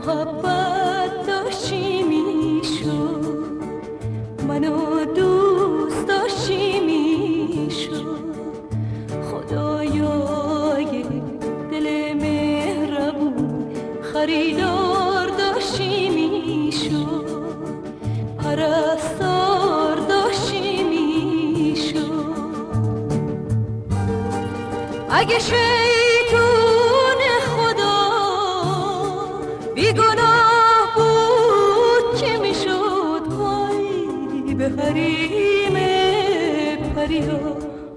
محبت داشتی میشد، منو دوست داشتی میشد. خدایا اگه دل مهربون خریدار داشتی میشد، پرستار داشتی میشد. اگه شیطون خدا بیگناه بود که میشد، وای به حریم پریا.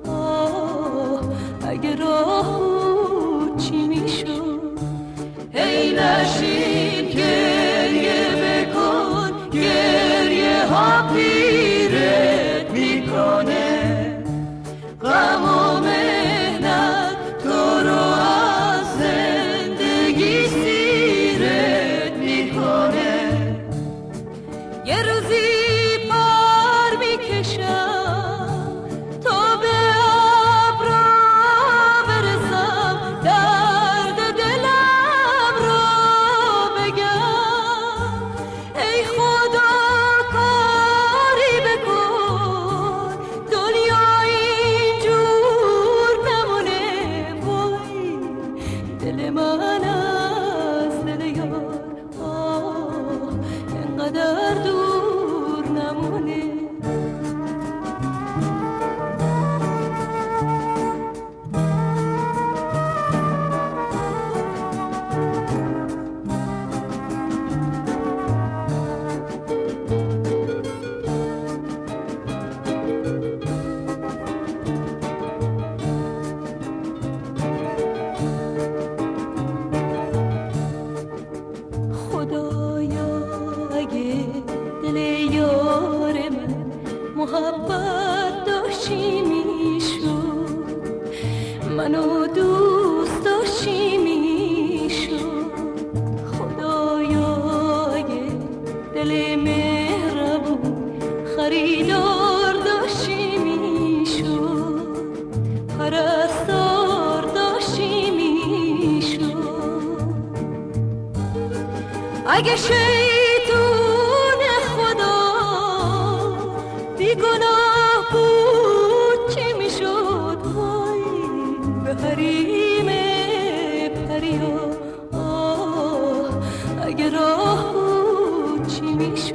اگه راه بود چی میشد؟ ای نشین گریه بکن، گریه ها پیرت میکنه. غم و مهنت تو رو از زندگی سیرت میکنه. یه روزی بار میکشم تا به ابرا برسم، درد دلم رو بگم. ای خدا کاری بکن دنیا اینجور نمونه. وای دل من از دل یار انقدر دور نمونه. خدایا اگه دل یار من محبت داشتی میشد، منو دوست داشتی میشد. خدایا اگه دل مهربون خریدار داشتی میشد، پرستار داشتی میشد. اگه شیطون خدا بیگناه بود چی میشد؟ وای به حریم پریا. اگه راه بود چی میشد؟